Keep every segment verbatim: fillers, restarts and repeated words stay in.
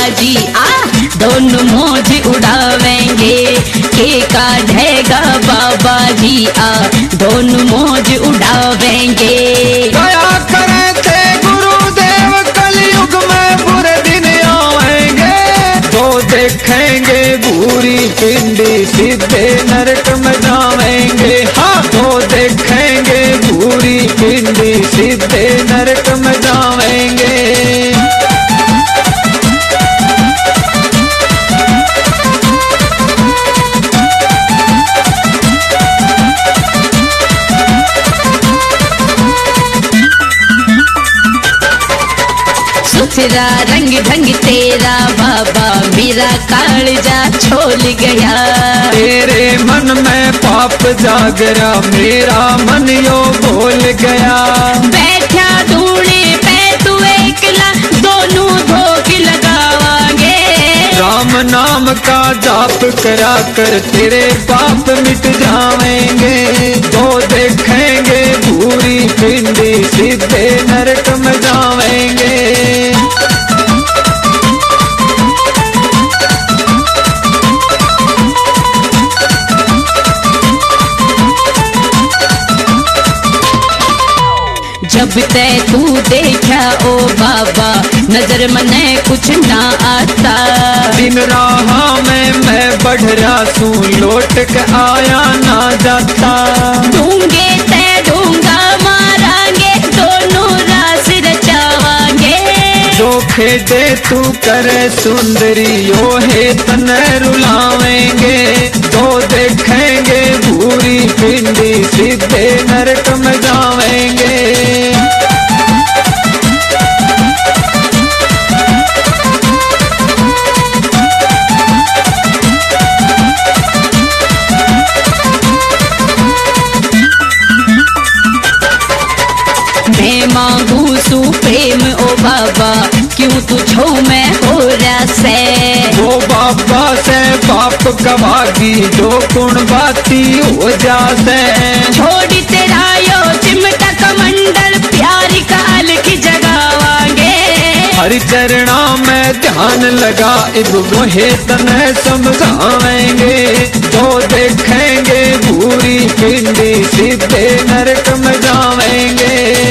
जी आ दोनों मौज उड़ावेंगे। के काढ़ेगा बाबा जी आ दोनों मौज उड़ावेंगे। दया करे थे गुरुदेव कलयुग में बुरे दिन आएंगे। तो देखेंगे भूरी पिंडी सीधे नरक में जाएंगे। हाँ तो देखेंगे भूरी पिंडी सीधे नरक में जाएंगे। सुथरा रंग ढंग तेरा बाबा मेरा कालजा छोल गया। तेरे मन में पाप जागरा मेरा मन यो भूल गया। बैठा ढूंढे पे तू एकला दोनों धोख लगावांगे। राम नाम का जाप करा कर तेरे पाप मिट जाएंगे। तो देखेंगे भूरी पिंडी सीधे नरक में जाएंगे। जब ते तू देखा ओ बाबा नजर मने कुछ ना आता। दिन राह में मैं बढ़ रहा सू लौट के आया ना जाता। ढूंढे ते ढूंढा मारांगे दोनों रास रचावांगे। जो खेदे तू करे सुंदरी यो है तने रुलावेंगे। तो देखेंगे भूरी पिंडी सीधे नरक में जाएंगे। मैं मांगू सू प्रेम ओ बाबा क्यों तुझो मैं हो रहा से। वो बाबा से बाप गवागी जो गुण बाती हो जासे। छोड़ तेरा यो चिमटा कमंडल प्यारी काल की जगावांगे। हरि चरणा में ध्यान लगा इब वही तने समझावेंगे। तो देखेंगे भूरी पिंडी सीधे नरक में जाएंगे।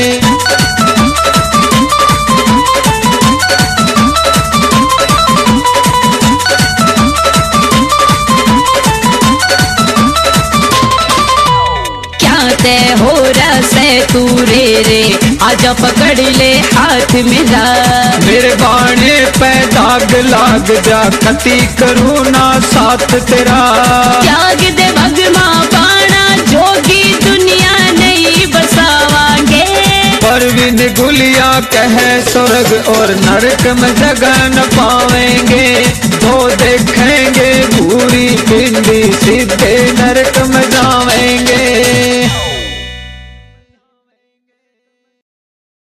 ते हो रसे तू रे रे आजा पकड़ ले हाथ मेरा। मेरे बाणे पे दाग लाग जा खती करूँ ना साथ तेरा। त्याग दे भगमा बाणा जोगी दुनिया नहीं बसावांगे। परवीन गुलिया कहे स्वर्ग और नरक में जगह न पावेंगे। तो देखेंगे भूरी पिंडी सीधे नरक में जाएंगे।